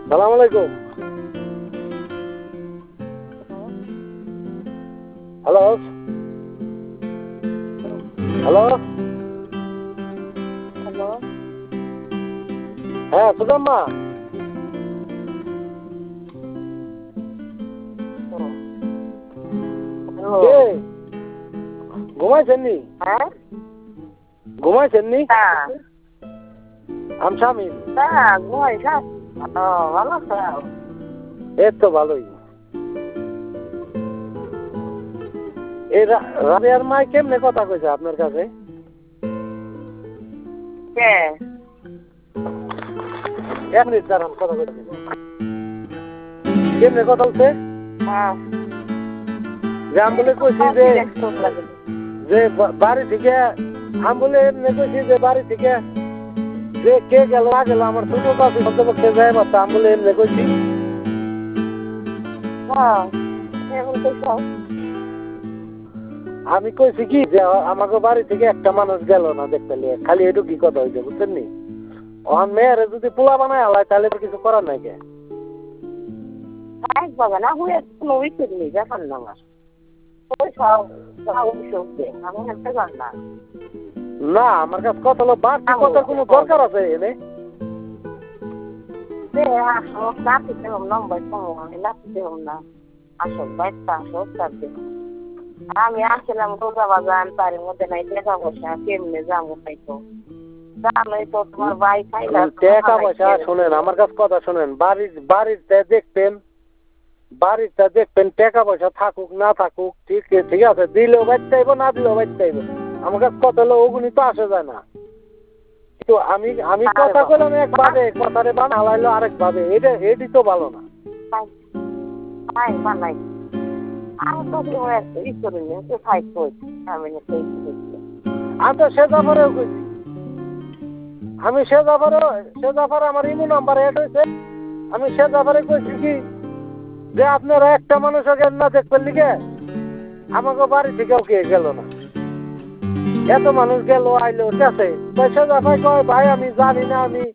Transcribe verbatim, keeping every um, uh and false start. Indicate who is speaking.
Speaker 1: সালাম আলাইকুম। Hello hello
Speaker 2: hello
Speaker 1: হ্যাঁ সুদাম্মা, কে ঘুমাইছেন নি?
Speaker 2: হ্যাঁ
Speaker 1: ঘুমাইছেন নি?
Speaker 2: হ্যাঁ
Speaker 1: আমি স্বামী।
Speaker 2: হ্যাঁ ঘুমাই হ্যাঁ ও ভালো আছো?
Speaker 1: এই তো ভালোই। এই রাবিয়ার মাই কেমনে কথা কইছে আপনার কাছে?
Speaker 2: কে
Speaker 1: এক মিনিট দাঁড়ান, কথা কইতে। কেমনে কথা বলছে?
Speaker 2: হ্যাঁ
Speaker 1: যে আমি বলে কইছি যে যে বাড়ি থেকে আমি বলে এমনি কইছি যে বাড়ি থেকে যে কে গেল না গেল আমার ছোট কাছে সন্তপক্ষে যায় বাচ্চা, আমি বলে এমনি কইছি।
Speaker 2: হ্যাঁ এখন তো সব
Speaker 1: আমি কইছি কি যে আমাকে বাড়ি থেকে একটা মানুষ গেল না দেখতে লিয়ে, খালি একটু কি কথা হয়েছে বুঝছেন নি? ওর মেয়ের যদি পোলা বানায় আলায় তাহলে তো কিছু করার নাই। কে
Speaker 2: এক বাবা না হয়ে কোনো উচিত নেই ব্যাপার না আমার ওই সব অবশ্যই আমি একটা জান না
Speaker 1: না, আমার কাছে কথা হলো বাড়তি কথার কোনো দরকার আছে এনে?
Speaker 2: আসো লাফিতে হোম নম্বর আমি লাফিতে হোম না আসো বাইরটা আসো তার আমি আসলাম রোজা বাজান তার মধ্যে নাই টাকা পয়সা কেমনে যাবো তাই তো জানোই তো তোমার ভাই খাইলা
Speaker 1: টাকা পয়সা শোনেন, আমার কাছে কথা শোনেন, বাড়ির বাড়িতে দেখতেন বাড়িতে দেখবেন টাকা পয়সা থাকুক না থাকুক ঠিক ঠিক আছে, দিলেও বাঁচতে হইব না দিলেও বাঁচতে হইব। আমার কাছে কথা হলো ওগুনি তো আসে যায় না। কিন্তু আমি আমি কথা বললাম একভাবে, কথারে বান হালাইলো আরেক ভাবে, এটা এটি তো ভালো না।
Speaker 2: নাই বানাই আমি তো ই করিনি তো খাই কই আমি
Speaker 1: আমি তো সে জাফারেও কইছি, আমি সে জাফারে সে জাফারে আমার ইমো নাম্বার এড হয়েছে, আমি সে জাফারে কইছি কি যে আপনারা একটা মানুষকে না দেখবেন লিখে আমাকে বাড়ি থেকেও কে গেল না, এত মানুষ গেল আইলো ঠিক আছে। সে জাফাই কয় ভাই আমি জানি না, আমি